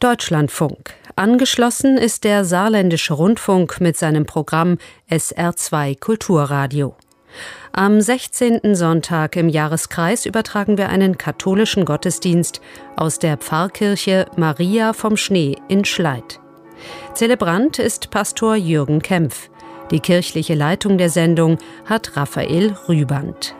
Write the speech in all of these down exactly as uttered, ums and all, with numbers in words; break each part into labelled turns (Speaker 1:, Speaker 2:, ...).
Speaker 1: Deutschlandfunk. Angeschlossen ist der Saarländische Rundfunk mit seinem Programm S R zwei Kulturradio. Am sechzehnten Sonntag im Jahreskreis übertragen wir einen katholischen Gottesdienst aus der Pfarrkirche Maria vom Schnee in Schleid. Zelebrant ist Pastor Jürgen Kempf. Die kirchliche Leitung der Sendung hat Raphael Rüband.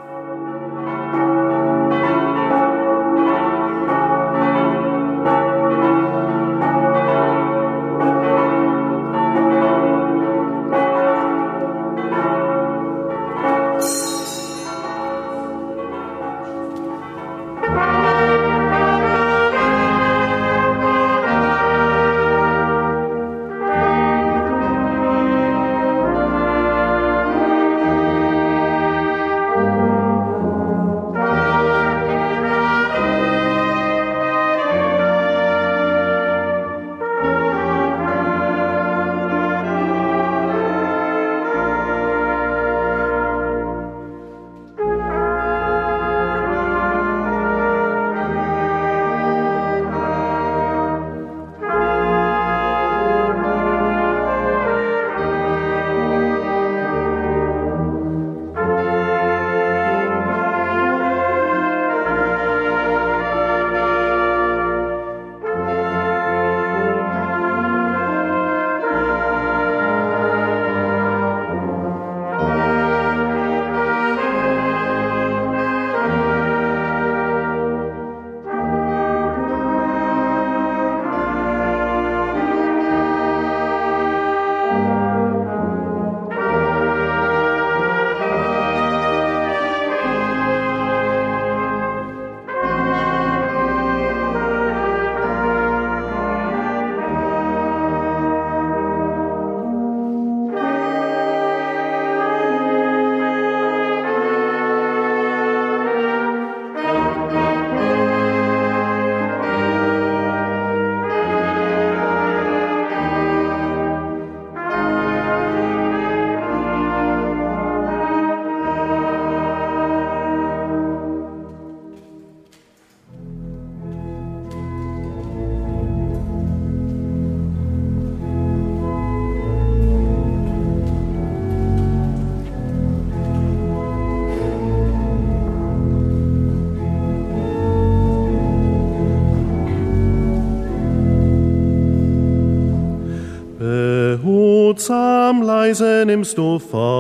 Speaker 2: Behutsam leise nimmst du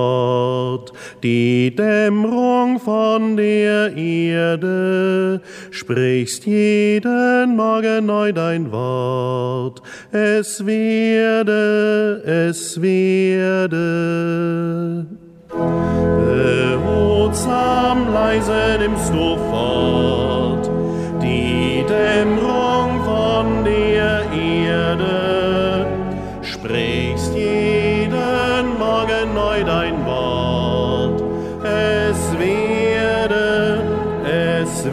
Speaker 2: fort die Dämmerung von der Erde, sprichst jeden Morgen neu dein Wort. Es werde, es werde. Behutsam leise nimmst du fort die Dämmerung von der Erde, sprichst jeden Morgen neu dein Wort. Es werde, es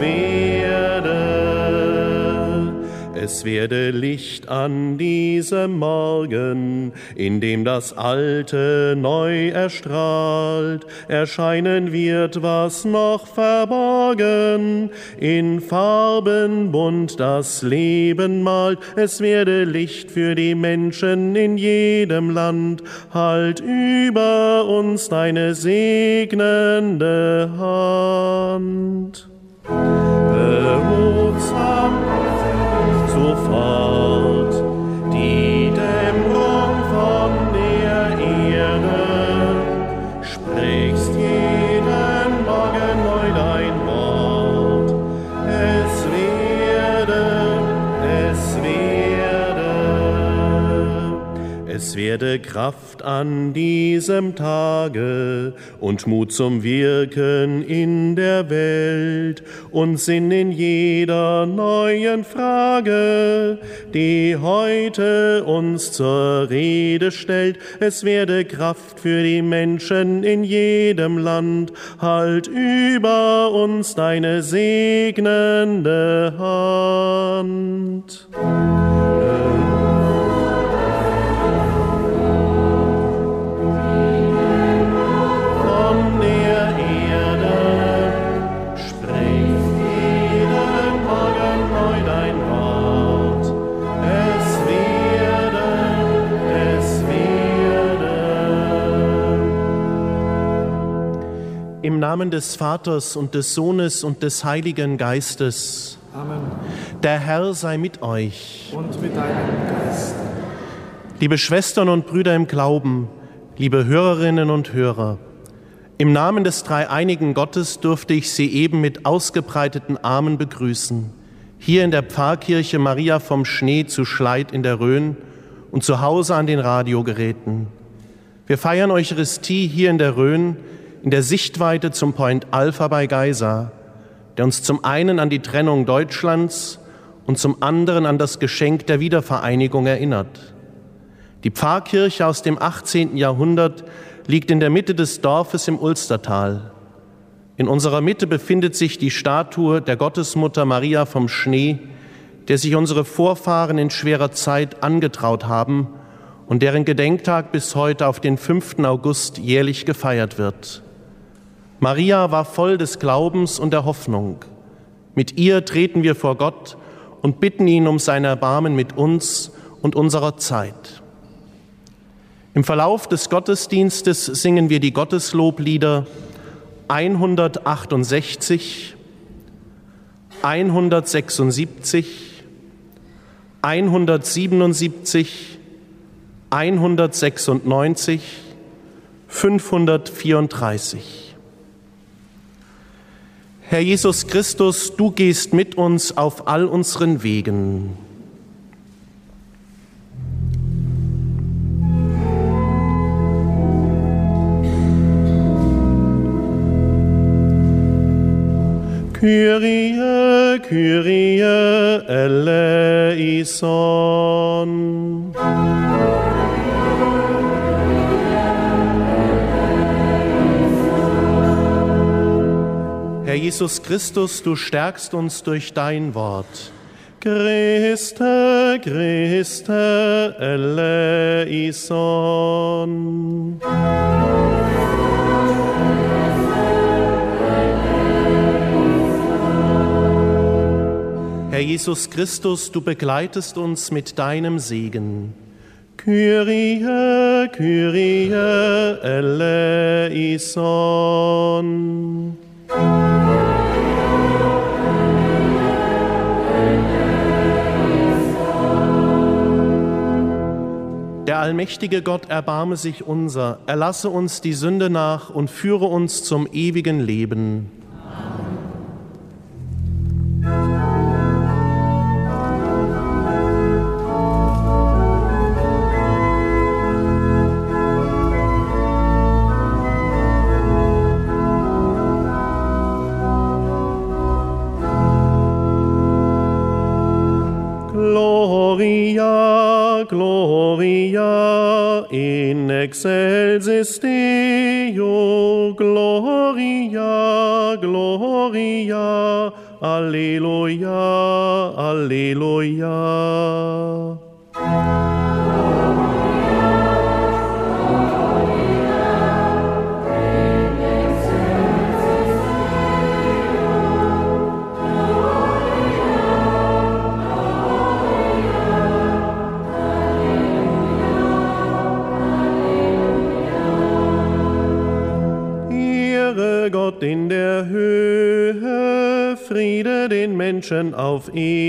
Speaker 2: werde. Es werde Licht an diesem Morgen, in dem das Alte neu erstrahlt. Erscheinen wird, was noch verborgen, in Farben bunt das Leben malt. Es werde Licht für die Menschen in jedem Land. Halt über uns deine segnende Hand. Behutsam sofort die Dämmerung von der Erde, sprichst jeden Morgen neu dein Wort. Es werde, es werde. Es werde Kraft an diesem Tage und Mut zum Wirken in der Welt und Sinn in jeder neuen Frage, die heute uns zur Rede stellt. Es werde Kraft für die Menschen in jedem Land. Halt über uns deine segnende Hand. Namen des Vaters und des Sohnes und des Heiligen Geistes.
Speaker 3: Amen.
Speaker 2: Der Herr sei mit euch.
Speaker 3: Und mit deinem Geist.
Speaker 2: Liebe Schwestern und Brüder im Glauben, liebe Hörerinnen und Hörer, im Namen des dreieinigen Gottes durfte ich Sie eben mit ausgebreiteten Armen begrüßen, hier in der Pfarrkirche Maria vom Schnee zu Schleid in der Rhön und zu Hause an den Radiogeräten. Wir feiern Eucharistie hier in der Rhön, in der Sichtweite zum Point Alpha bei Geisa, der uns zum einen an die Trennung Deutschlands und zum anderen an das Geschenk der Wiedervereinigung erinnert. Die Pfarrkirche aus dem achtzehnten Jahrhundert liegt in der Mitte des Dorfes im Ulstertal. In unserer Mitte befindet sich die Statue der Gottesmutter Maria vom Schnee, der sich unsere Vorfahren in schwerer Zeit angetraut haben und deren Gedenktag bis heute auf den fünften August jährlich gefeiert wird. Maria war voll des Glaubens und der Hoffnung. Mit ihr treten wir vor Gott und bitten ihn um sein Erbarmen mit uns und unserer Zeit. Im Verlauf des Gottesdienstes singen wir die Gottesloblieder hundertachtundsechzig, hundertsechsundsiebzig, hundertsiebenundsiebzig, hundertsechsundneunzig, fünfhundertvierunddreißig. Herr Jesus Christus, du gehst mit uns auf all unseren Wegen. Kyrie, Kyrie, eleison. Herr Jesus Christus, du stärkst uns durch dein Wort. Christe, Christe, eleison. Herr Jesus Christus, du begleitest uns mit deinem Segen. Kyrie, Kyrie, eleison. Der allmächtige Gott erbarme sich unser, erlasse uns die Sünde nach und führe uns zum ewigen Leben. Gloria, Gloria, in excelsis Deo, Gloria, Gloria, Alleluia, Alleluia. Gott in der Höhe, Friede den Menschen auf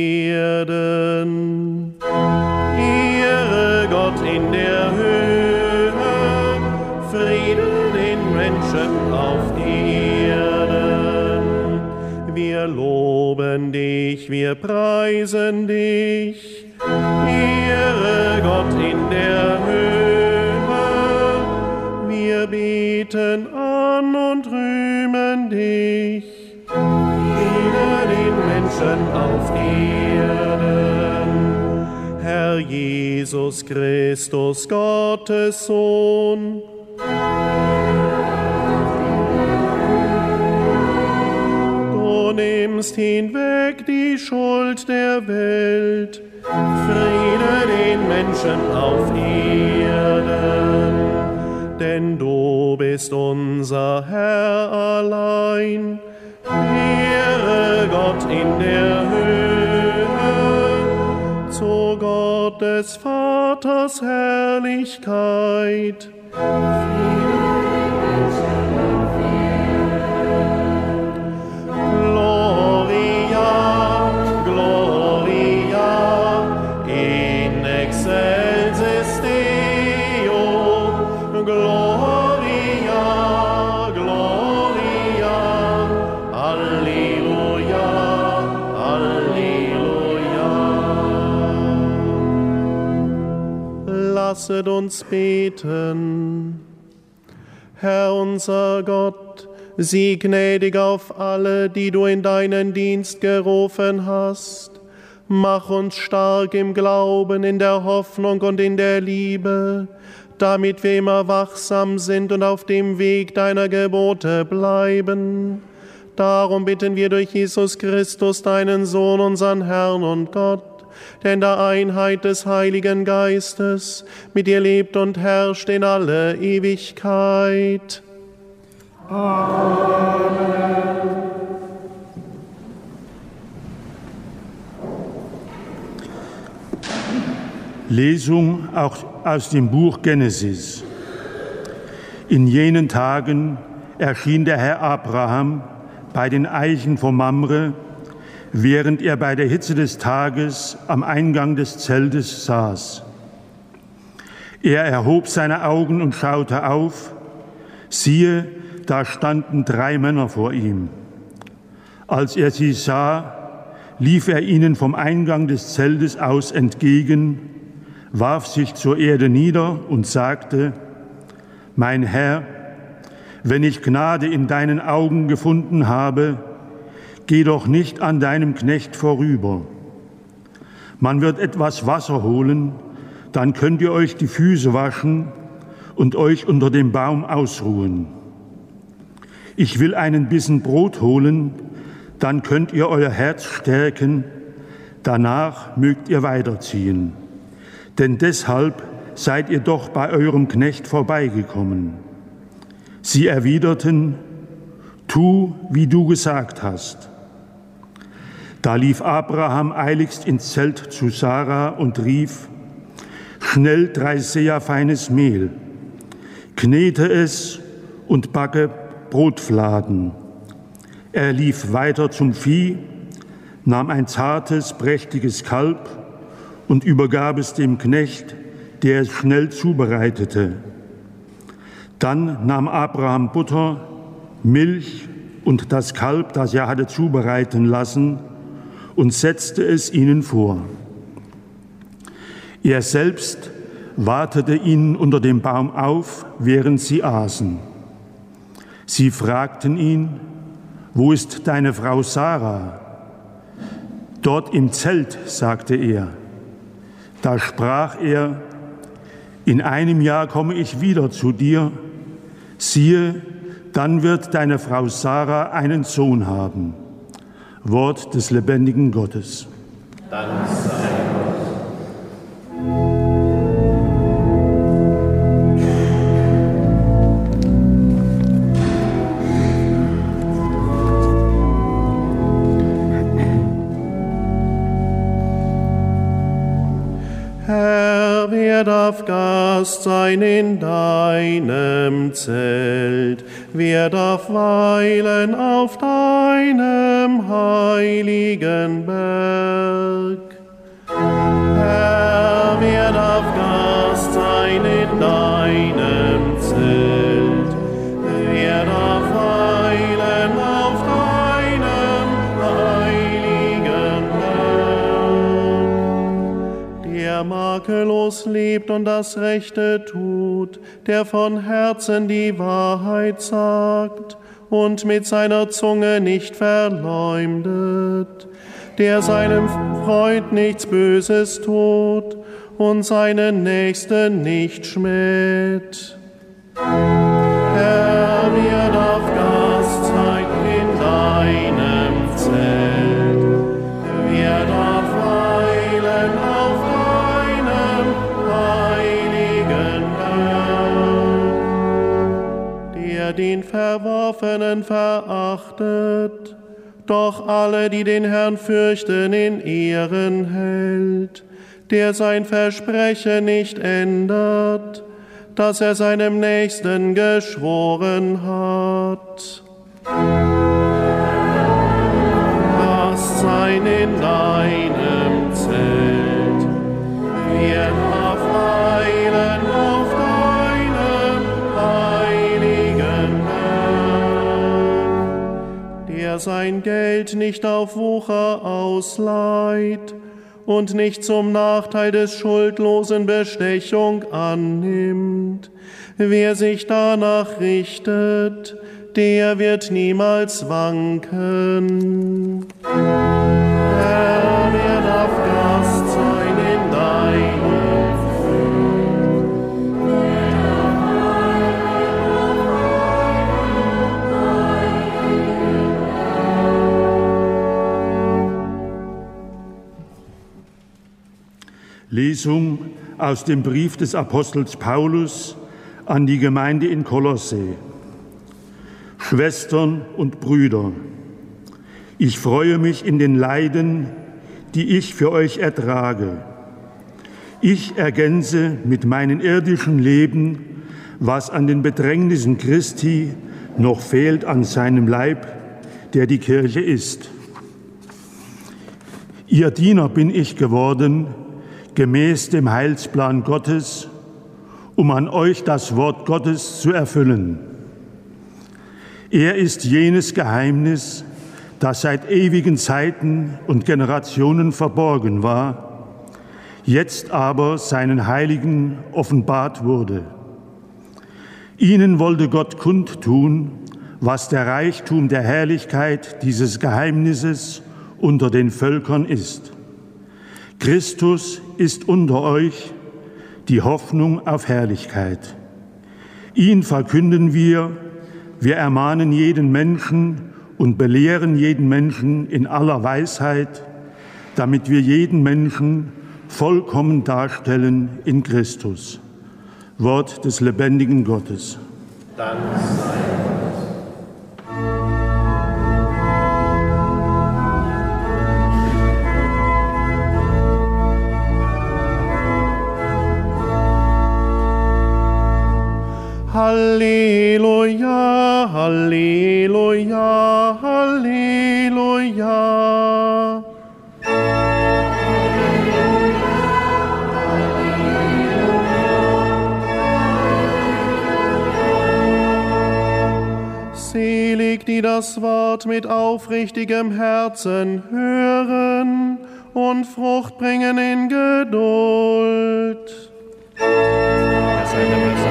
Speaker 2: Erden. Ehre Gott in der Höhe, Friede den Menschen auf Erden. Wir loben dich, wir preisen dich. Ehre Gott in der Höhe, wir beten an und rühmen dich, Friede den Menschen auf Erden. Herr Jesus Christus, Gottes Sohn, du nimmst hinweg die Schuld der Welt, Friede den Menschen auf Erden. Denn du bist unser Herr allein. Ehre Gott in der Höhe, zu Gott des Vaters Herrlichkeit. lasset uns beten. Herr unser Gott, sieh gnädig auf alle, die du in deinen Dienst gerufen hast. Mach uns stark im Glauben, in der Hoffnung und in der Liebe, damit wir immer wachsam sind und auf dem Weg deiner Gebote bleiben. Darum bitten wir durch Jesus Christus, deinen Sohn, unseren Herrn und Gott, der in der Einheit des Heiligen Geistes mit dir lebt und herrscht in alle Ewigkeit.
Speaker 3: Amen.
Speaker 4: Lesung auch aus dem Buch Genesis. In jenen Tagen erschien der Herr Abraham bei den Eichen von Mamre, während er bei der Hitze des Tages am Eingang des Zeltes saß. Er erhob seine Augen und schaute auf. Siehe, da standen drei Männer vor ihm. Als er sie sah, lief er ihnen vom Eingang des Zeltes aus entgegen, warf sich zur Erde nieder und sagte: Mein Herr, wenn ich Gnade in deinen Augen gefunden habe, geh doch nicht an deinem Knecht vorüber. Man wird etwas Wasser holen, dann könnt ihr euch die Füße waschen und euch unter dem Baum ausruhen. Ich will einen Bissen Brot holen, dann könnt ihr euer Herz stärken, danach mögt ihr weiterziehen. Denn deshalb seid ihr doch bei eurem Knecht vorbeigekommen. Sie erwiderten: Tu, wie du gesagt hast. Da lief Abraham eiligst ins Zelt zu Sarah und rief: Schnell drei Seah feines Mehl, knete es und backe Brotfladen. Er lief weiter zum Vieh, nahm ein zartes, prächtiges Kalb und übergab es dem Knecht, der es schnell zubereitete. Dann nahm Abraham Butter, Milch und das Kalb, das er hatte zubereiten lassen, und setzte es ihnen vor. Er selbst wartete ihnen unter dem Baum auf, während sie aßen. Sie fragten ihn: Wo ist deine Frau Sarah? Dort im Zelt, sagte er. Da sprach er: In einem Jahr komme ich wieder zu dir. Siehe, dann wird deine Frau Sarah einen Sohn haben. Wort des lebendigen Gottes.
Speaker 2: Dank sei Herr, wer darf Gast sein in deinem Zelt? Wer darf weilen auf deinem heiligen Berg? Herr, wer darf Gast sein in deinem Zelt? Wer darf weilen auf deinem heiligen Berg? Der makellos lebt und das Rechte tut, der von Herzen die Wahrheit sagt und mit seiner Zunge nicht verleumdet, der seinem Freund nichts Böses tut und seinen Nächsten nicht schmäht. Herr, wer darf Gast sein in deinem Zelt? Wer darf weilen auf deinem heiligen Berg? Der den Verworfenen verachtet, doch alle, die den Herrn fürchten, in Ehren hält, der sein Versprechen nicht ändert, das er seinem Nächsten geschworen hat. Gast sein in deinem Zelt, wer darf weilen auf deinem heiligen Berg, der sein Geld nicht auf Wucher ausleiht und nicht zum Nachteil des Schuldlosen Bestechung annimmt. Wer sich danach richtet, der wird niemals wanken. Herr, wer darf Gast sein in deinem
Speaker 4: Lesung aus dem Brief des Apostels Paulus an die Gemeinde in Kolosse. Schwestern und Brüder, ich freue mich in den Leiden, die ich für euch ertrage. Ich ergänze mit meinem irdischen Leben, was an den Bedrängnissen Christi noch fehlt an seinem Leib, der die Kirche ist. Ihr Diener bin ich geworden, gemäß dem Heilsplan Gottes, um an euch das Wort Gottes zu erfüllen. Er ist jenes Geheimnis, das seit ewigen Zeiten und Generationen verborgen war, jetzt aber seinen Heiligen offenbart wurde. Ihnen wollte Gott kundtun, was der Reichtum der Herrlichkeit dieses Geheimnisses unter den Völkern ist. Christus ist unter euch, die Hoffnung auf Herrlichkeit. Ihn verkünden wir, wir ermahnen jeden Menschen und belehren jeden Menschen in aller Weisheit, damit wir jeden Menschen vollkommen darstellen in Christus. Wort des lebendigen Gottes.
Speaker 2: Dank sei Gott. Halleluja, Halleluja, Halleluja. Selig, die das Wort mit aufrichtigem Herzen hören und Frucht bringen in Geduld. Das sei der Meister.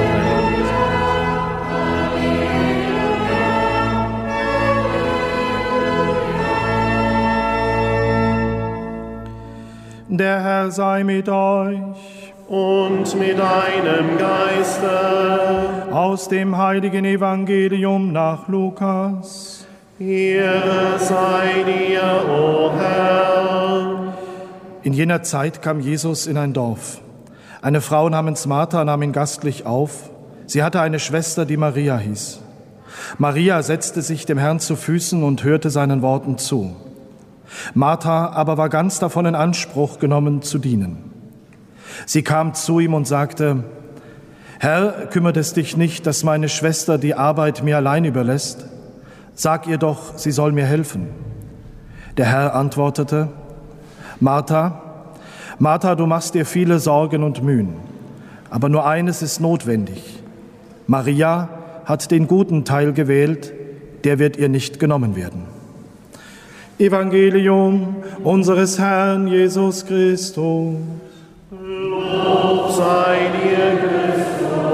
Speaker 3: Der Herr sei mit euch
Speaker 2: und mit deinem Geiste.
Speaker 3: Aus dem heiligen Evangelium nach Lukas.
Speaker 2: Ehre sei dir, o Herr.
Speaker 3: In jener Zeit kam Jesus in ein Dorf. Eine Frau namens Martha nahm ihn gastlich auf. Sie hatte eine Schwester, die Maria hieß. Maria setzte sich dem Herrn zu Füßen und hörte seinen Worten zu. Martha aber war ganz davon in Anspruch genommen, zu dienen. Sie kam zu ihm und sagte: Herr, kümmert es dich nicht, dass meine Schwester die Arbeit mir allein überlässt? Sag ihr doch, sie soll mir helfen. Der Herr antwortete: Martha, Martha, du machst dir viele Sorgen und Mühen, aber nur eines ist notwendig. Maria hat den guten Teil gewählt, der wird ihr nicht genommen werden. Evangelium unseres Herrn Jesus Christus.
Speaker 2: Lob sei dir, Christus.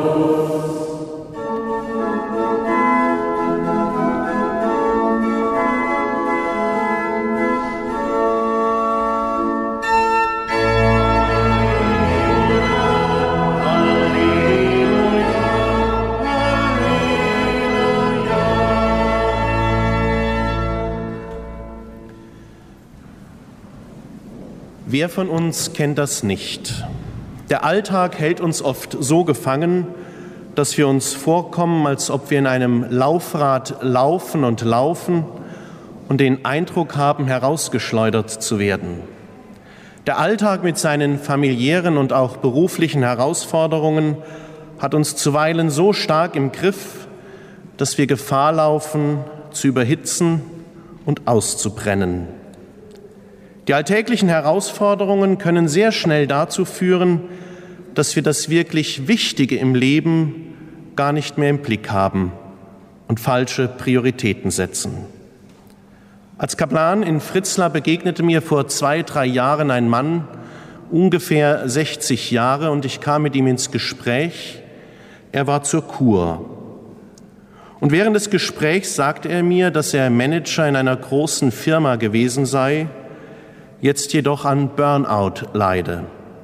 Speaker 2: Wer von uns kennt das nicht? Der Alltag hält uns oft so gefangen, dass wir uns vorkommen, als ob wir in einem Laufrad laufen und laufen und den Eindruck haben, herausgeschleudert zu werden. Der Alltag mit seinen familiären und auch beruflichen Herausforderungen hat uns zuweilen so stark im Griff, dass wir Gefahr laufen, zu überhitzen und auszubrennen. Die alltäglichen Herausforderungen können sehr schnell dazu führen, dass wir das wirklich Wichtige im Leben gar nicht mehr im Blick haben und falsche Prioritäten setzen. Als Kaplan in Fritzlar begegnete mir vor zwei, drei Jahren ein Mann, ungefähr sechzig Jahre, und ich kam mit ihm ins Gespräch. Er war zur Kur. Und während des Gesprächs sagte er mir, dass er Manager in einer großen Firma gewesen sei, jetzt jedoch an Burnout leide.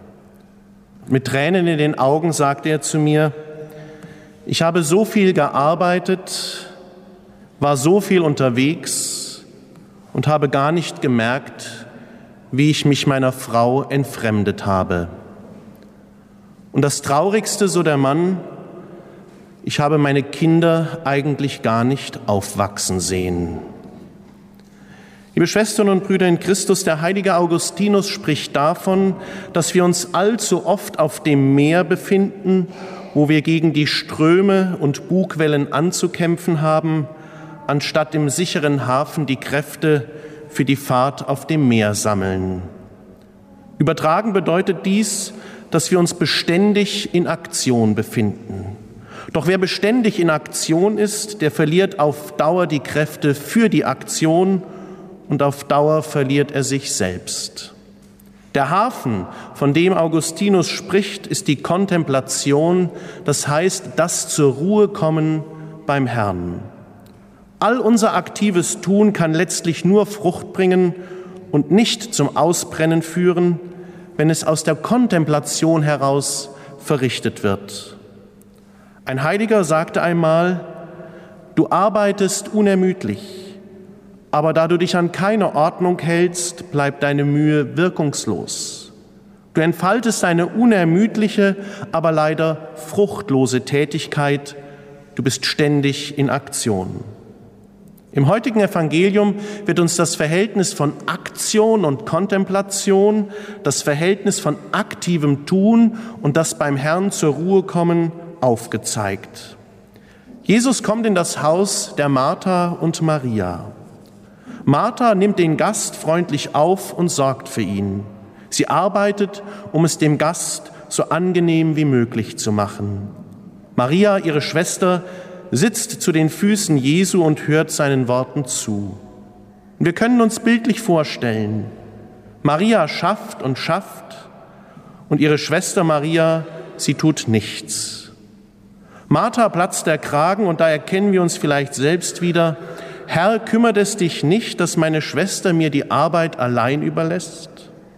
Speaker 2: Mit Tränen in den Augen sagte er zu mir: Ich habe so viel gearbeitet, war so viel unterwegs und habe gar nicht gemerkt, wie ich mich meiner Frau entfremdet habe. Und das Traurigste, so der Mann: Ich habe meine Kinder eigentlich gar nicht aufwachsen sehen. Liebe Schwestern und Brüder in Christus, der heilige Augustinus spricht davon, dass wir uns allzu oft auf dem Meer befinden, wo wir gegen die Ströme und Bugwellen anzukämpfen haben, anstatt im sicheren Hafen die Kräfte für die Fahrt auf dem Meer sammeln. Übertragen bedeutet dies, dass wir uns beständig in Aktion befinden. Doch wer beständig in Aktion ist, der verliert auf Dauer die Kräfte für die Aktion und auf Dauer verliert er sich selbst. Der Hafen, von dem Augustinus spricht, ist die Kontemplation, das heißt das zur Ruhe kommen beim Herrn. All unser aktives Tun kann letztlich nur Frucht bringen und nicht zum Ausbrennen führen, wenn es aus der Kontemplation heraus verrichtet wird. Ein Heiliger sagte einmal: Du arbeitest unermüdlich, aber da du dich an keine Ordnung hältst, bleibt deine Mühe wirkungslos. Du entfaltest eine unermüdliche, aber leider fruchtlose Tätigkeit. Du bist ständig in Aktion. Im heutigen Evangelium wird uns das Verhältnis von Aktion und Kontemplation, das Verhältnis von aktivem Tun und das beim Herrn zur Ruhe kommen aufgezeigt. Jesus kommt in das Haus der Martha und Maria. Martha nimmt den Gast freundlich auf und sorgt für ihn. Sie arbeitet, um es dem Gast so angenehm wie möglich zu machen. Maria, ihre Schwester, sitzt zu den Füßen Jesu und hört seinen Worten zu. Und wir können uns bildlich vorstellen: Maria schafft und schafft und ihre Schwester Maria, sie tut nichts. Martha platzt der Kragen und da erkennen wir uns vielleicht selbst wieder: Herr, kümmert es dich nicht, dass meine Schwester mir die Arbeit allein überlässt?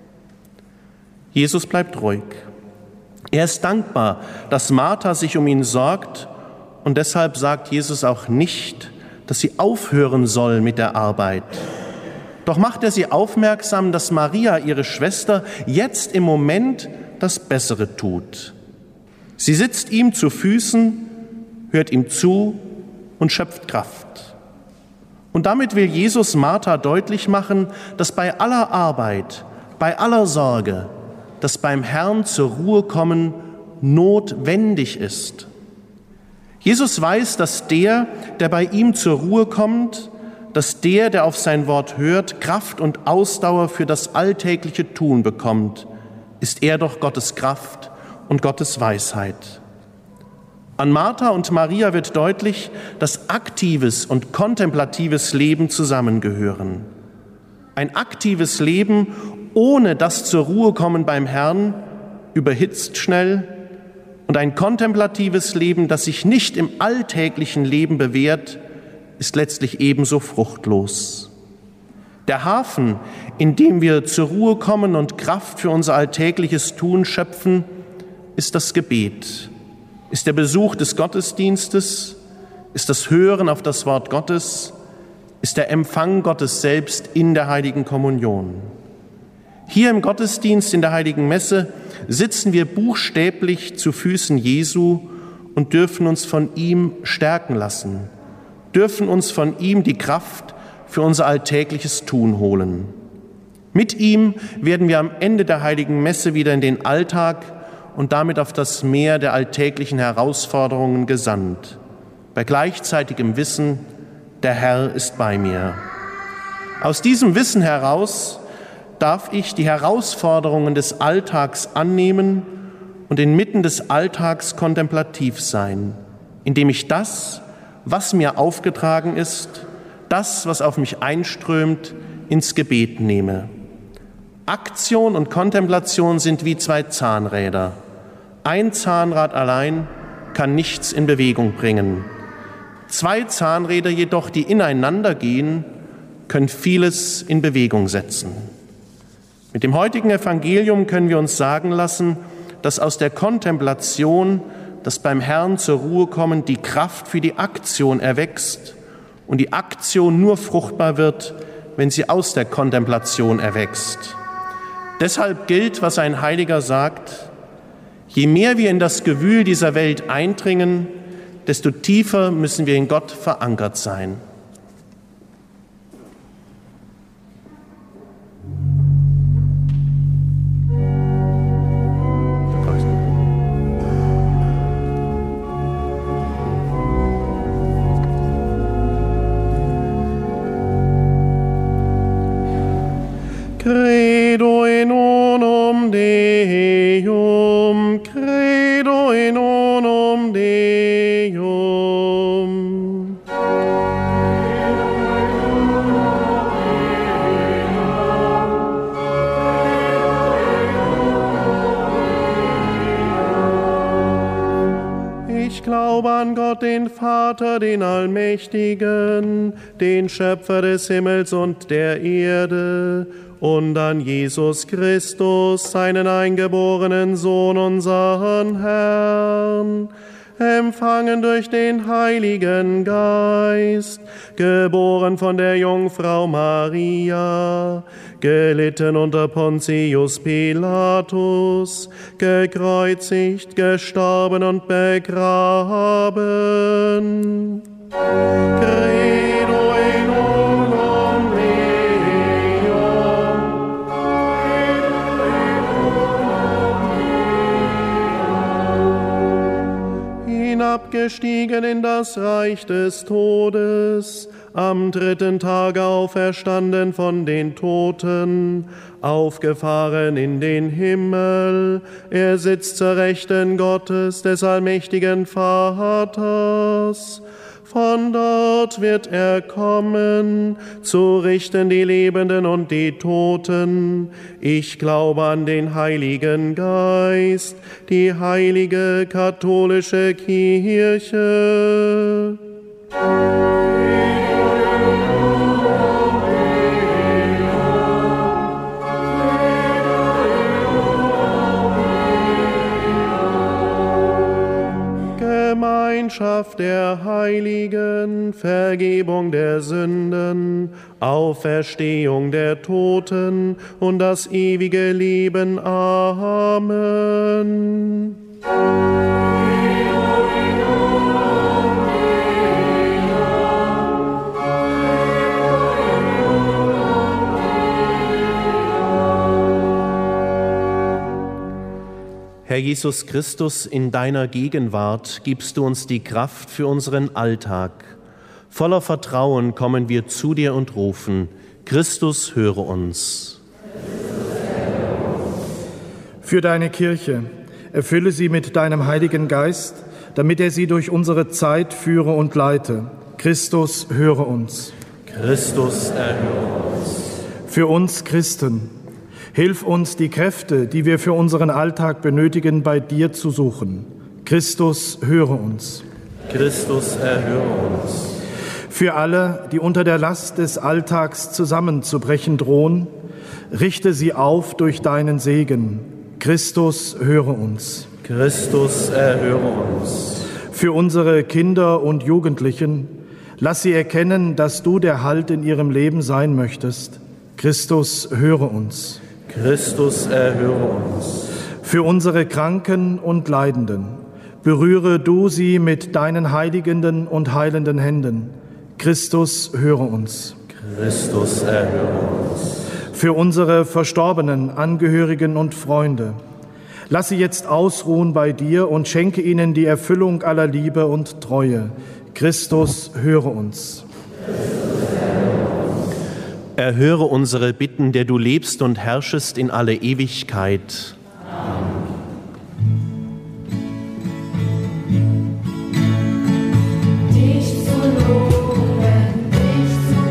Speaker 2: Jesus bleibt ruhig. Er ist dankbar, dass Martha sich um ihn sorgt, und deshalb sagt Jesus auch nicht, dass sie aufhören soll mit der Arbeit. Doch macht er sie aufmerksam, dass Maria, ihre Schwester, jetzt im Moment das Bessere tut. Sie sitzt ihm zu Füßen, hört ihm zu und schöpft Kraft. Und damit will Jesus Martha deutlich machen, dass bei aller Arbeit, bei aller Sorge, das beim Herrn zur Ruhe kommen notwendig ist. Jesus weiß, dass der, der bei ihm zur Ruhe kommt, dass der, der auf sein Wort hört, Kraft und Ausdauer für das alltägliche Tun bekommt, ist er doch Gottes Kraft und Gottes Weisheit. An Martha und Maria wird deutlich, dass aktives und kontemplatives Leben zusammengehören. Ein aktives Leben ohne das zur Ruhe kommen beim Herrn überhitzt schnell, und ein kontemplatives Leben, das sich nicht im alltäglichen Leben bewährt, ist letztlich ebenso fruchtlos. Der Hafen, in dem wir zur Ruhe kommen und Kraft für unser alltägliches Tun schöpfen, ist das Gebet. Ist der Besuch des Gottesdienstes, ist das Hören auf das Wort Gottes, ist der Empfang Gottes selbst in der heiligen Kommunion. Hier im Gottesdienst in der heiligen Messe sitzen wir buchstäblich zu Füßen Jesu und dürfen uns von ihm stärken lassen, dürfen uns von ihm die Kraft für unser alltägliches Tun holen. Mit ihm werden wir am Ende der heiligen Messe wieder in den Alltag und damit auf das Meer der alltäglichen Herausforderungen gesandt, bei gleichzeitigem Wissen, der Herr ist bei mir. Aus diesem Wissen heraus darf ich die Herausforderungen des Alltags annehmen und inmitten des Alltags kontemplativ sein, indem ich das, was mir aufgetragen ist, das, was auf mich einströmt, ins Gebet nehme. Aktion und Kontemplation sind wie zwei Zahnräder. Ein Zahnrad allein kann nichts in Bewegung bringen. Zwei Zahnräder jedoch, die ineinander gehen, können vieles in Bewegung setzen. Mit dem heutigen Evangelium können wir uns sagen lassen, dass aus der Kontemplation, das beim Herrn zur Ruhe kommen, die Kraft für die Aktion erwächst und die Aktion nur fruchtbar wird, wenn sie aus der Kontemplation erwächst. Deshalb gilt, was ein Heiliger sagt: Je mehr wir in das Gewühl dieser Welt eindringen, desto tiefer müssen wir in Gott verankert sein. Credo in unum Deum, credo in unum Deum. Ich glaube an Gott, den Vater, den Allmächtigen, den Schöpfer des Himmels und der Erde, und an Jesus Christus, seinen eingeborenen Sohn, unseren Herrn, empfangen durch den Heiligen Geist, geboren von der Jungfrau Maria, gelitten unter Pontius Pilatus, gekreuzigt, gestorben und begraben. Credo in unum hinabgestiegen in das Reich des Todes, am dritten Tage auferstanden von den Toten, aufgefahren in den Himmel, er sitzt zur Rechten Gottes, des allmächtigen Vaters. Von dort wird er kommen, zu richten die Lebenden und die Toten. Ich glaube an den Heiligen Geist, die heilige katholische Kirche. Gemeinschaft der Heiligen, Vergebung der Sünden, Auferstehung der Toten und das ewige Leben. Amen. Herr Jesus Christus, in deiner Gegenwart gibst du uns die Kraft für unseren Alltag. Voller Vertrauen kommen wir zu dir und rufen: Christus, höre uns.
Speaker 3: Für deine Kirche, erfülle sie mit deinem Heiligen Geist, damit er sie durch unsere Zeit führe und leite. Christus, höre uns.
Speaker 2: Christus, erhöre uns.
Speaker 3: Für uns Christen, hilf uns, die Kräfte, die wir für unseren Alltag benötigen, bei dir zu suchen. Christus, höre uns.
Speaker 2: Christus, erhöre uns.
Speaker 3: Für alle, die unter der Last des Alltags zusammenzubrechen drohen, richte sie auf durch deinen Segen. Christus, höre uns.
Speaker 2: Christus, erhöre uns.
Speaker 3: Für unsere Kinder und Jugendlichen, lass sie erkennen, dass du der Halt in ihrem Leben sein möchtest. Christus, höre uns.
Speaker 2: Christus, erhöre uns.
Speaker 3: Für unsere Kranken und Leidenden, berühre du sie mit deinen heiligenden und heilenden Händen. Christus, höre uns.
Speaker 2: Christus, erhöre uns.
Speaker 3: Für unsere verstorbenen Angehörigen und Freunde, lass sie jetzt ausruhen bei dir und schenke ihnen die Erfüllung aller Liebe und Treue. Christus, höre uns.
Speaker 2: Erhöre unsere Bitten, der du lebst und herrschest in alle Ewigkeit.
Speaker 5: Amen. Dich zu loben, dich zu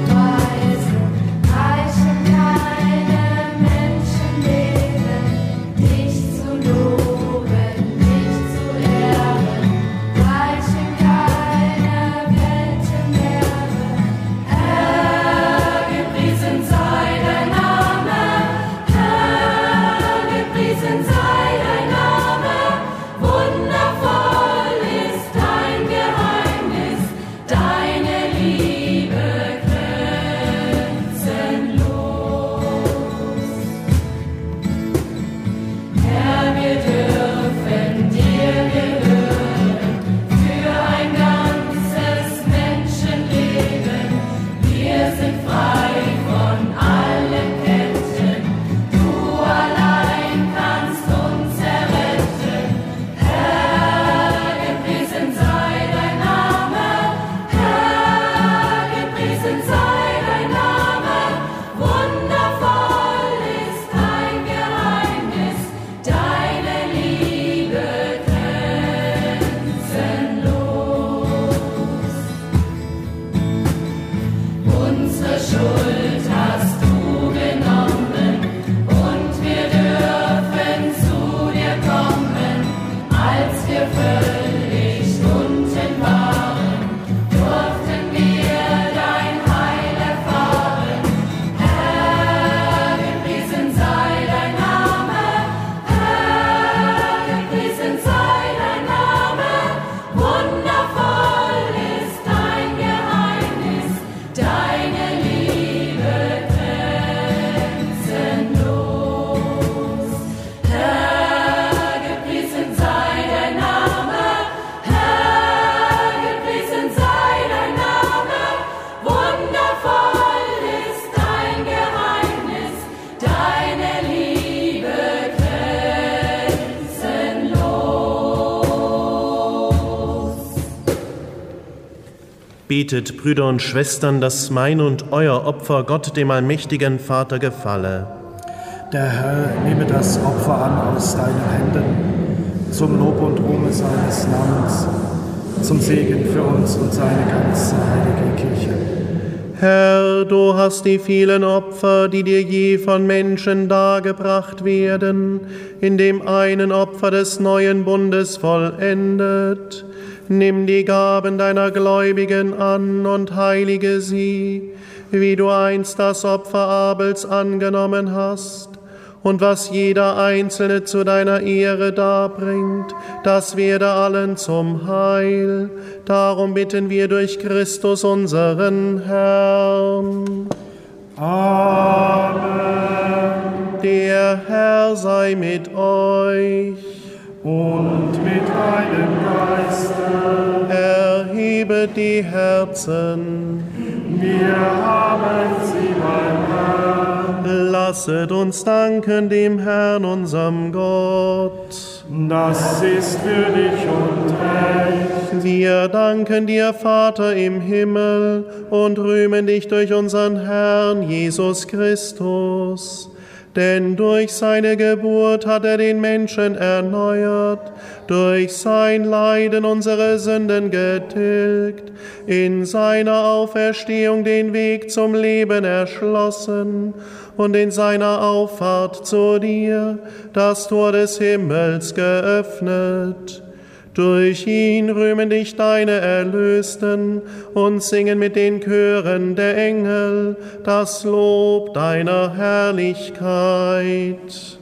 Speaker 2: Betet, Brüder und Schwestern, dass mein und euer Opfer Gott, dem allmächtigen Vater, gefalle.
Speaker 3: Der Herr nehme das Opfer an aus deinen Händen, zum Lob und Ruhme seines Namens, zum Segen für uns und seine ganze heilige Kirche.
Speaker 2: Herr, du hast die vielen Opfer, die dir je von Menschen dargebracht werden, in dem einen Opfer des neuen Bundes vollendet. Nimm die Gaben deiner Gläubigen an und heilige sie, wie du einst das Opfer Abels angenommen hast. Und was jeder Einzelne zu deiner Ehre darbringt, das werde allen zum Heil. Darum bitten wir durch Christus unseren Herrn.
Speaker 3: Amen.
Speaker 2: Der Herr sei mit euch.
Speaker 3: Und mit deinem Geiste.
Speaker 2: Erhebet die Herzen.
Speaker 3: Wir haben sie beim Herrn.
Speaker 2: Lasset uns danken dem Herrn, unserem Gott.
Speaker 3: Das ist würdig und recht.
Speaker 2: Wir danken dir, Vater im Himmel, und rühmen dich durch unseren Herrn Jesus Christus. Denn durch seine Geburt hat er den Menschen erneuert, durch sein Leiden unsere Sünden getilgt, in seiner Auferstehung den Weg zum Leben erschlossen und in seiner Auffahrt zu dir das Tor des Himmels geöffnet. Durch ihn rühmen dich deine Erlösten und singen mit den Chören der Engel das Lob deiner Herrlichkeit.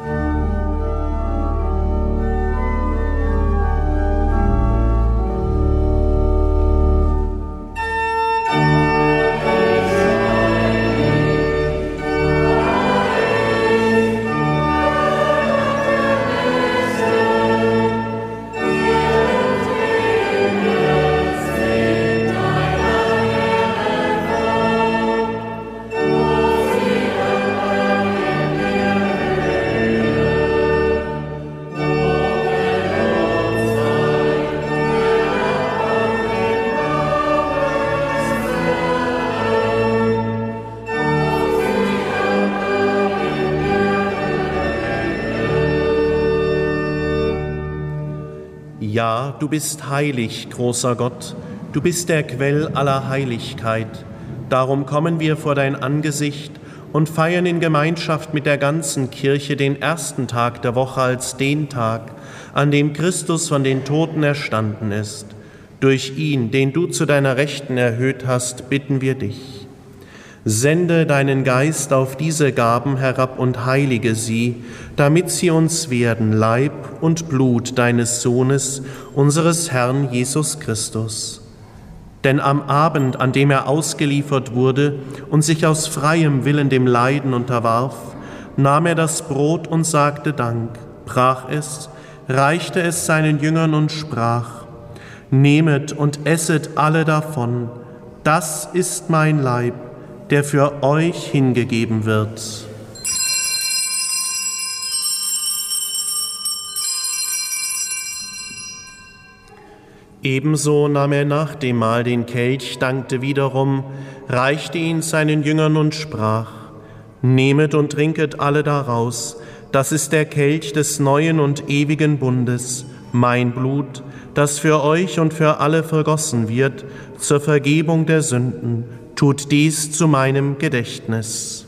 Speaker 2: Ja, du bist heilig, großer Gott, du bist der Quell aller Heiligkeit. Darum kommen wir vor dein Angesicht und feiern in Gemeinschaft mit der ganzen Kirche den ersten Tag der Woche als den Tag, an dem Christus von den Toten erstanden ist. Durch ihn, den du zu deiner Rechten erhöht hast, bitten wir dich. Sende deinen Geist auf diese Gaben herab und heilige sie, damit sie uns werden Leib und Blut deines Sohnes, unseres Herrn Jesus Christus. Denn am Abend, an dem er ausgeliefert wurde und sich aus freiem Willen dem Leiden unterwarf, nahm er das Brot und sagte Dank, brach es, reichte es seinen Jüngern und sprach: Nehmet und esset alle davon, das ist mein Leib, der für euch hingegeben wird. Ebenso nahm er nach dem Mahl den Kelch, dankte wiederum, reichte ihn seinen Jüngern und sprach: Nehmet und trinket alle daraus, das ist der Kelch des neuen und ewigen Bundes, mein Blut, das für euch und für alle vergossen wird, zur Vergebung der Sünden. Tut dies zu meinem Gedächtnis.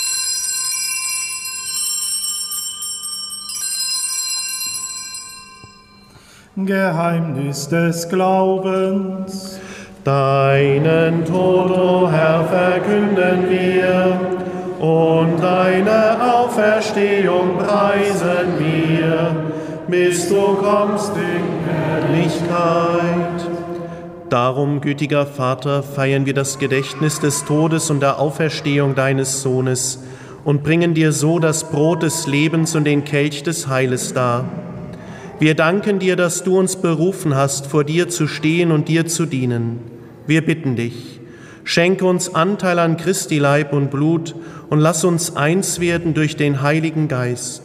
Speaker 3: Geheimnis des Glaubens.
Speaker 2: Deinen Tod, o Herr, verkünden wir, und deine Auferstehung preisen wir, bis du kommst in Herrlichkeit. Darum, gütiger Vater, feiern wir das Gedächtnis des Todes und der Auferstehung deines Sohnes und bringen dir so das Brot des Lebens und den Kelch des Heiles dar. Wir danken dir, dass du uns berufen hast, vor dir zu stehen und dir zu dienen. Wir bitten dich, schenke uns Anteil an Christi Leib und Blut und lass uns eins werden durch den Heiligen Geist.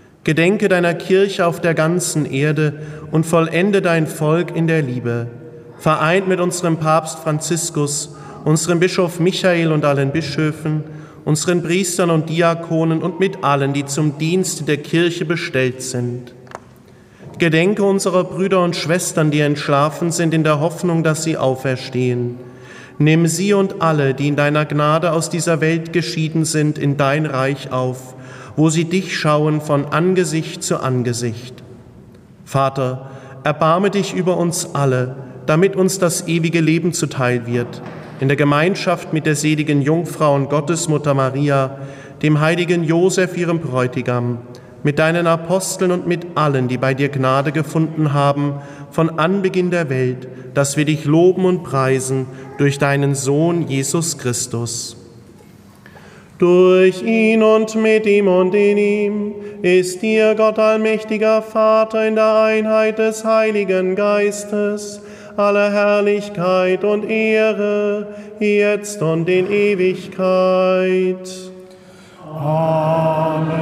Speaker 2: Gedenke deiner Kirche auf der ganzen Erde und vollende dein Volk in der Liebe. vereint mit unserem Papst Franziskus, unserem Bischof Michael und allen Bischöfen, unseren Priestern und Diakonen und mit allen, die zum Dienst der Kirche bestellt sind. Gedenke unserer Brüder und Schwestern, die entschlafen sind, in der Hoffnung, dass sie auferstehen. Nimm sie und alle, die in deiner Gnade aus dieser Welt geschieden sind, in dein Reich auf, wo sie dich schauen von Angesicht zu Angesicht. Vater, erbarme dich über uns alle, damit uns das ewige Leben zuteil wird, in der Gemeinschaft mit der seligen Jungfrau und Gottesmutter Maria, dem heiligen Josef, ihrem Bräutigam, mit deinen Aposteln und mit allen, die bei dir Gnade gefunden haben, von Anbeginn der Welt, dass wir dich loben und preisen durch deinen Sohn Jesus Christus. Durch ihn und mit ihm und in ihm ist dir, Gott allmächtiger Vater, in der Einheit des Heiligen Geistes, alle Herrlichkeit und Ehre, jetzt und in Ewigkeit. Amen.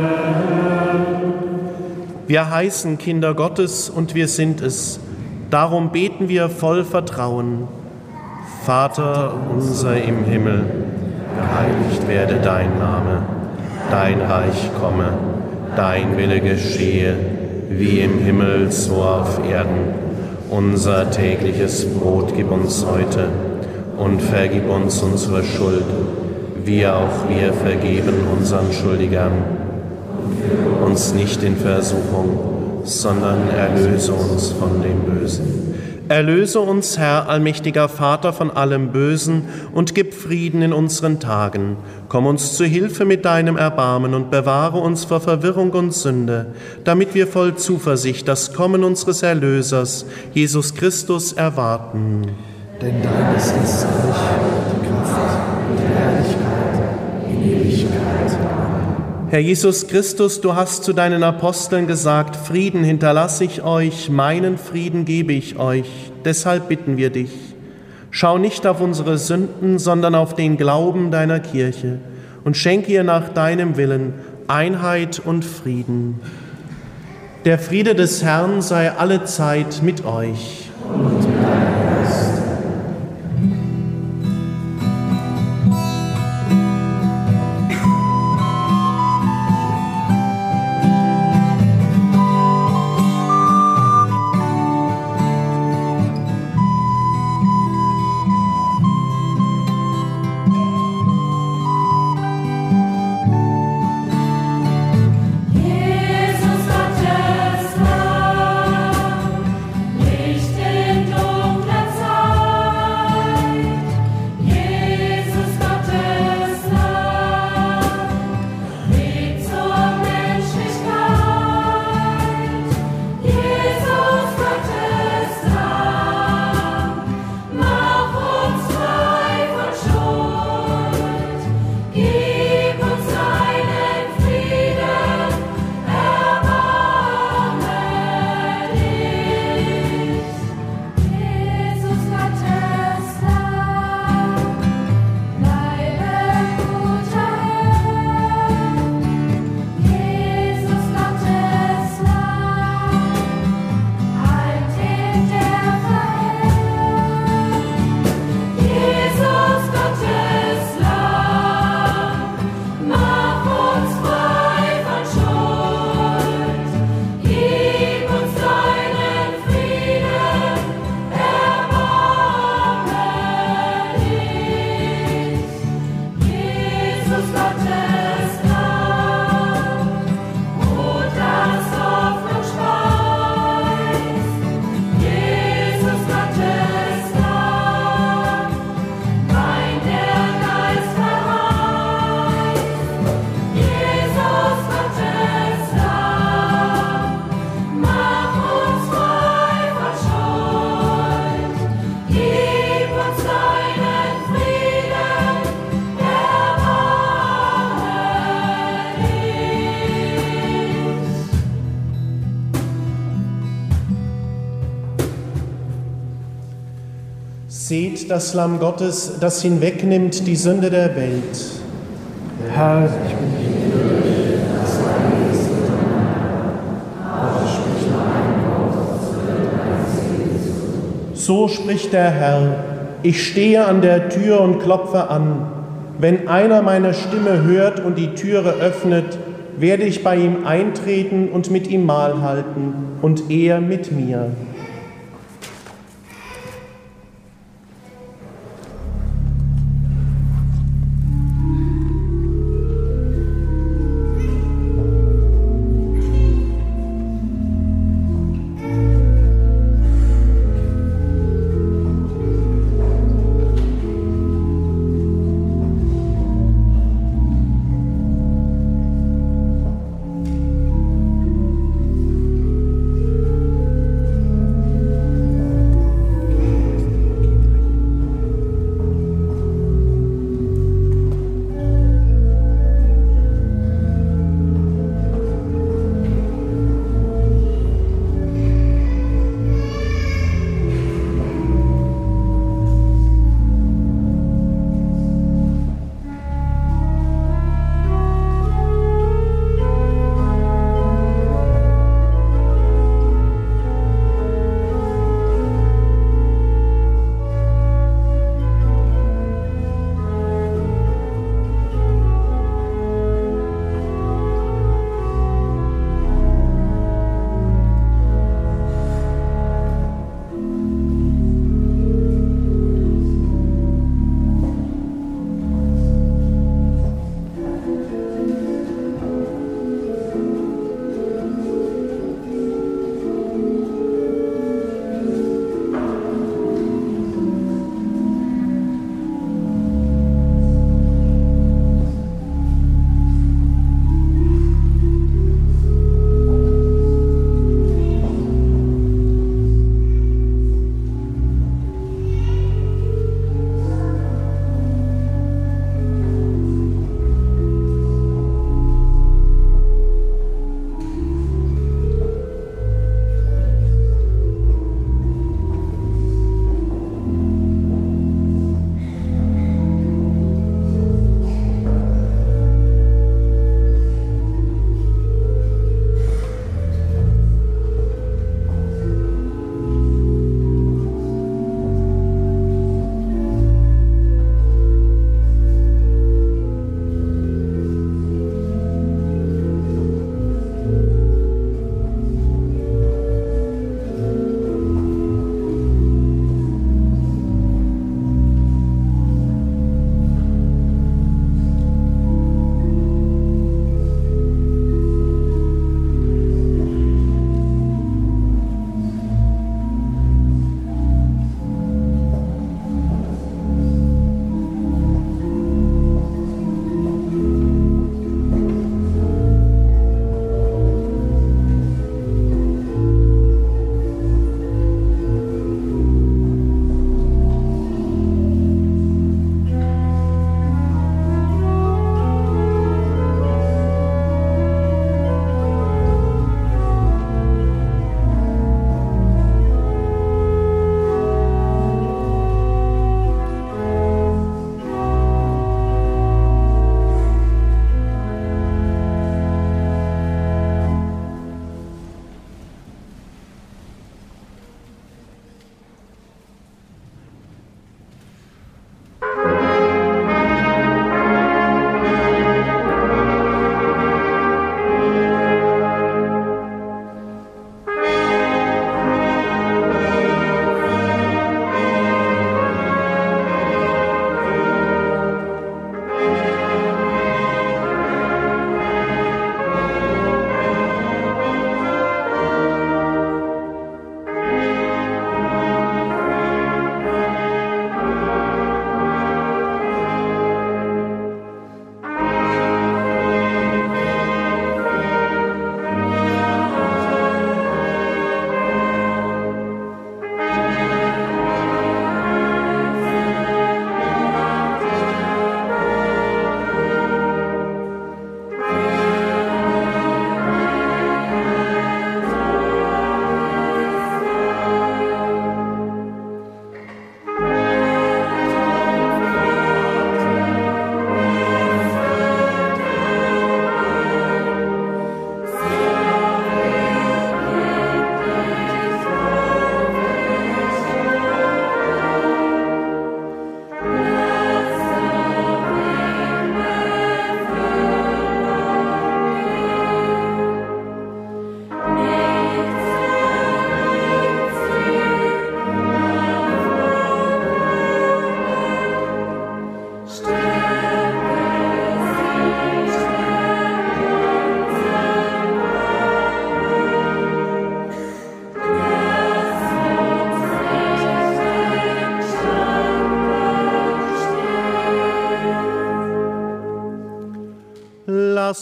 Speaker 2: Wir heißen Kinder Gottes und wir sind es. Darum beten wir voll Vertrauen. Vater unser im Himmel, geheiligt werde dein Name, dein Reich komme, dein Wille geschehe, wie im Himmel so auf Erden. Unser tägliches Brot gib uns heute und vergib uns unsere Schuld, wie auch wir vergeben unseren Schuldigern. Uns nicht in Versuchung, sondern erlöse uns von dem Bösen. Erlöse uns, Herr, allmächtiger Vater, von allem Bösen und gib Frieden in unseren Tagen. Komm uns zu Hilfe mit deinem Erbarmen und bewahre uns vor Verwirrung und Sünde, damit wir voll Zuversicht das Kommen unseres Erlösers, Jesus Christus, erwarten.
Speaker 3: Denn dein ist das Reich, die Kraft und die Herrlichkeit in Ewigkeit.
Speaker 2: Herr Jesus Christus, du hast zu deinen Aposteln gesagt, Frieden hinterlasse ich euch, meinen Frieden gebe ich euch. Deshalb bitten wir dich, schau nicht auf unsere Sünden, sondern auf den Glauben deiner Kirche und schenke ihr nach deinem Willen Einheit und Frieden. Der Friede des Herrn sei allezeit mit euch. Und mit deinem Geist. Seht das Lamm Gottes, das hinwegnimmt die Sünde der Welt.
Speaker 3: Herr, ich bin nicht würdig, dass du ein Geist aber sprich nur ein Wort, so wird dein Segen.
Speaker 2: So spricht der Herr: Ich stehe an der Tür und klopfe an. Wenn einer meine Stimme hört und die Türe öffnet, werde ich bei ihm eintreten und mit ihm Mahl halten und er mit mir.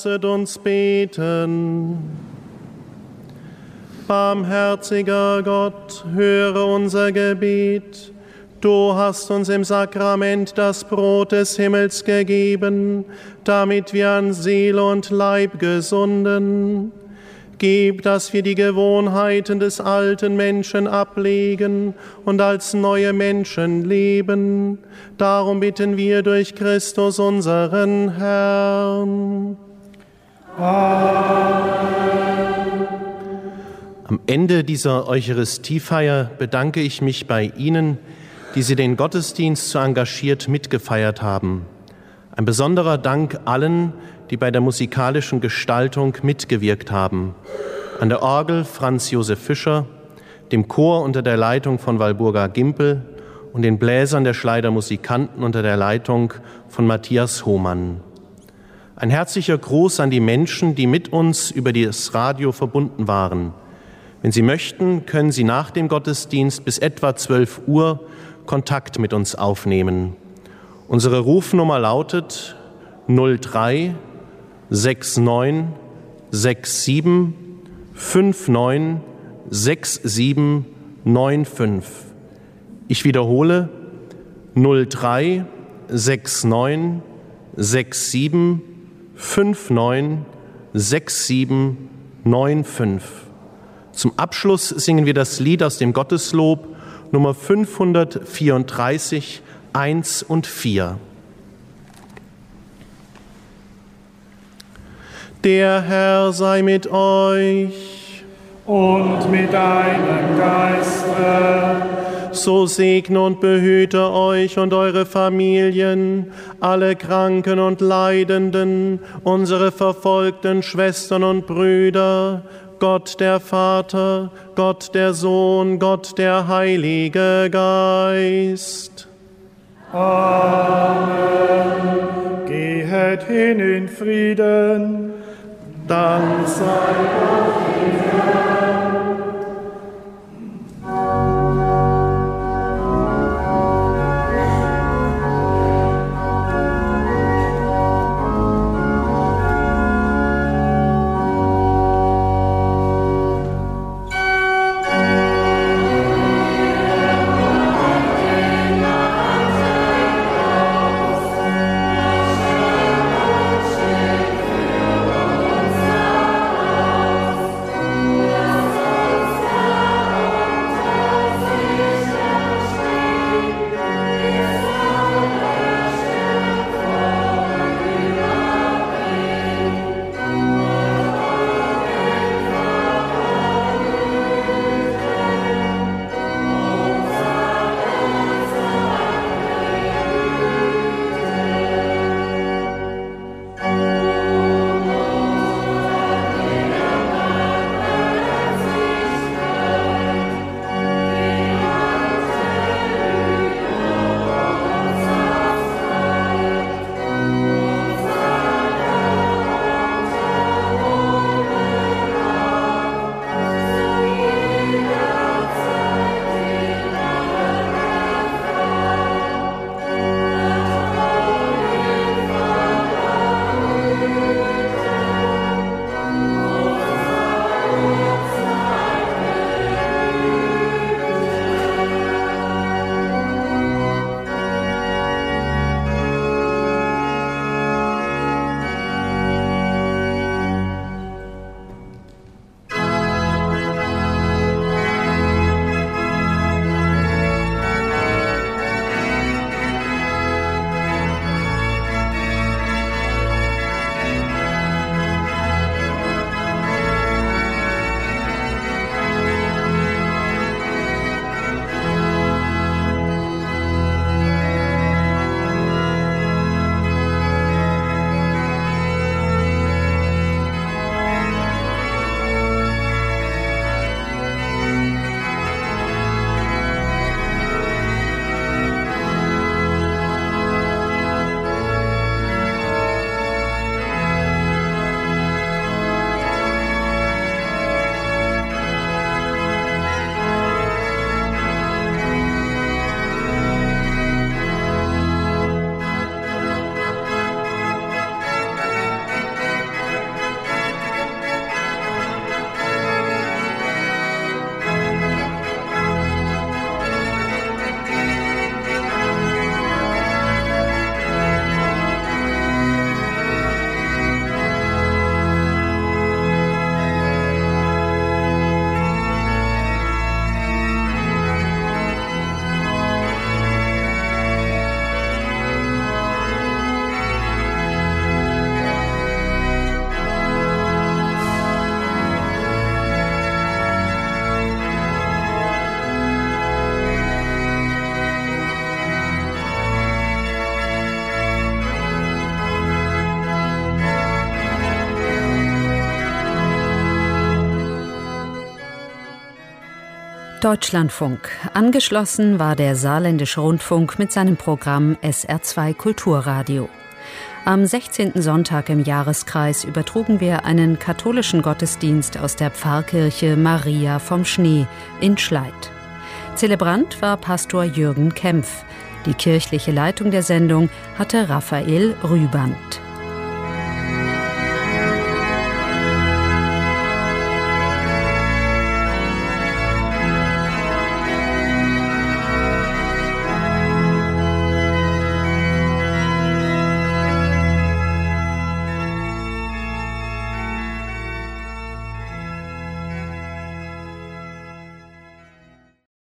Speaker 2: Lasset uns beten. Barmherziger Gott, höre unser Gebet. Du hast uns im Sakrament das Brot des Himmels gegeben, damit wir an Seele und Leib gesunden. Gib, dass wir die Gewohnheiten des alten Menschen ablegen und als neue Menschen leben. Darum bitten wir durch Christus unseren Herrn.
Speaker 3: Amen.
Speaker 2: Am Ende dieser Eucharistiefeier bedanke ich mich bei Ihnen, die Sie den Gottesdienst so engagiert mitgefeiert haben. Ein besonderer Dank allen, die bei der musikalischen Gestaltung mitgewirkt haben. An der Orgel Franz Josef Fischer, dem Chor unter der Leitung von Walburga Gimpel und den Bläsern der Schleider Musikanten unter der Leitung von Matthias Hohmann. Ein herzlicher Gruß an die Menschen, die mit uns über das Radio verbunden waren. Wenn Sie möchten, können Sie nach dem Gottesdienst bis etwa zwölf Uhr Kontakt mit uns aufnehmen. Unsere Rufnummer lautet null drei sechs neun sechs sieben fünf neun sechs sieben neun fünf. Ich wiederhole null drei sechs neun sechs sieben fünf neun sechs sieben neun fünf. Zum Abschluss singen wir das Lied aus dem Gotteslob Nummer fünfhundertvierunddreißig, eins und vier. Der Herr sei mit euch
Speaker 3: und mit deinem Geiste.
Speaker 2: So segne und behüte euch und eure Familien, alle Kranken und Leidenden, unsere verfolgten Schwestern und Brüder, Gott der Vater, Gott der Sohn, Gott der Heilige Geist.
Speaker 3: Amen. Gehet hin in Frieden.
Speaker 2: Dank sei Gott dem Herrn.
Speaker 1: Deutschlandfunk. Angeschlossen war der Saarländische Rundfunk mit seinem Programm S R zwei Kulturradio. Am sechzehnten Sonntag im Jahreskreis übertrugen wir einen katholischen Gottesdienst aus der Pfarrkirche Maria vom Schnee in Schleid. Zelebrant war Pastor Jürgen Kempf. Die kirchliche Leitung der Sendung hatte Raphael Rüband.